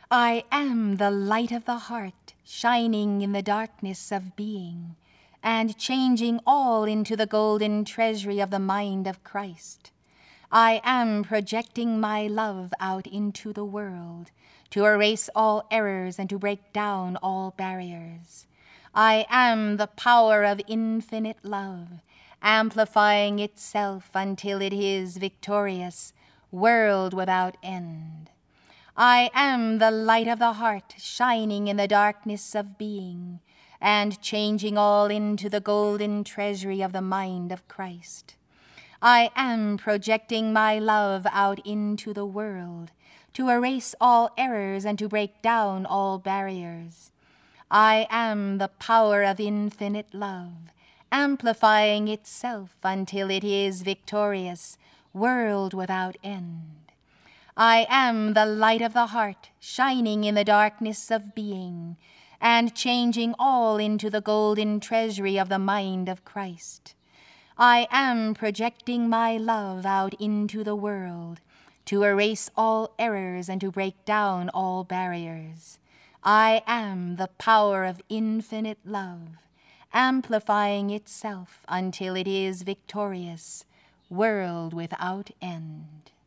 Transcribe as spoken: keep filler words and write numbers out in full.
I am the light of the heart, shining in the darkness of being, and changing all into the golden treasury of the mind of Christ. I am projecting my love out into the world, to erase all errors and to break down all barriers. I am the power of infinite love, amplifying itself until it is victorious, world without end. I am the light of the heart, shining in the darkness of being, and changing all into the golden treasury of the mind of Christ. I am projecting my love out into the world, to erase all errors and to break down all barriers. I am the power of infinite love, amplifying itself until it is victorious, world without end. I am the light of the heart, shining in the darkness of being, and changing all into the golden treasury of the mind of Christ. I am projecting my love out into the world, to erase all errors and to break down all barriers. I am the power of infinite love, amplifying itself until it is victorious, world without end.